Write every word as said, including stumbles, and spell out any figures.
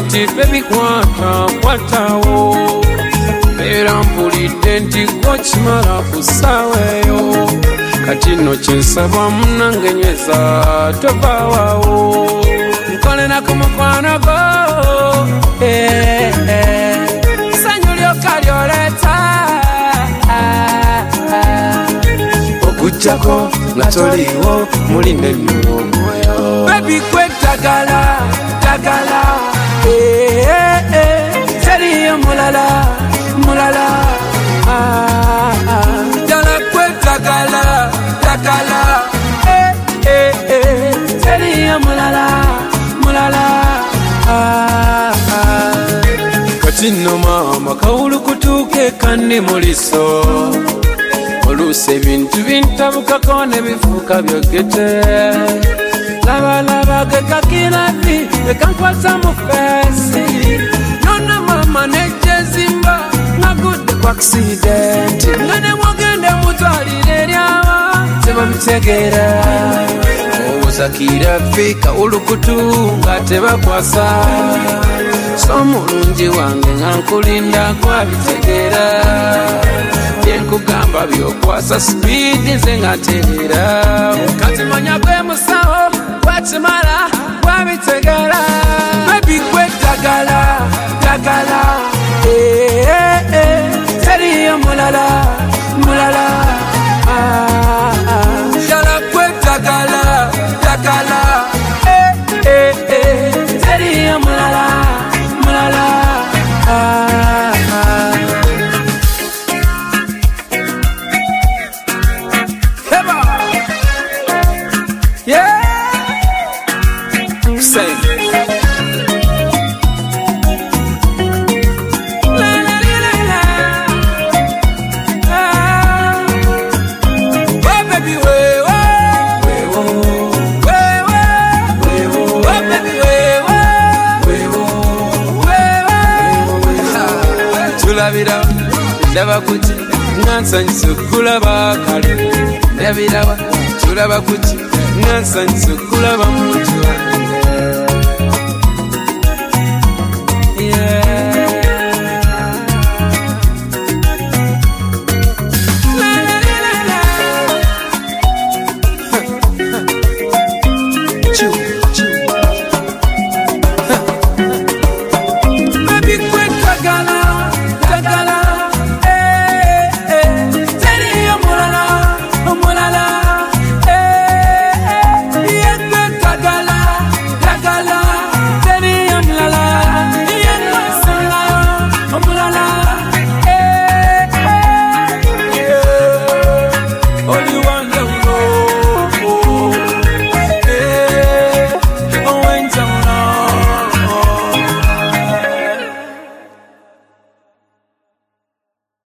nti baby kwata kwatawo era mpulidde nti gwokimala kusaaweeyo kati nno kyensaba munange nyweza tovaawawo nkolera ku mukwano gwo sanyu lyoka lyoleeta okujjako nga toliiwo mulinde nno omwoyo baby kwetagala tagala teriyo mulala mulala jala kwetagala tagala teriyo mulala mulala kati nno maama kawulukutuuke kandi muliso oluusi ebintu bintabukako ne bifuuka byogete laba laba gekakiravi ekankwasa mu feesi nona mama nejezimba nagudde ku accident nga ne mwogende mutwalire eryawa tebamutegeera owozakiravi kawulukutu nga tebakwasa so mulungi wange nga nkulinda gwabitegeera byenkugamba byokwasa sipiidi nze nga ntegeera kati manya gwe musawo gwakimala gwabitegeera baby kwetagala tagala teriyo mulala mulala jala kwetagala tagala teriyo mulala mulala ndaba kuti nansanyusa okulaba kale ndabirawa tulaba kuti nansanyusa okulaba muntu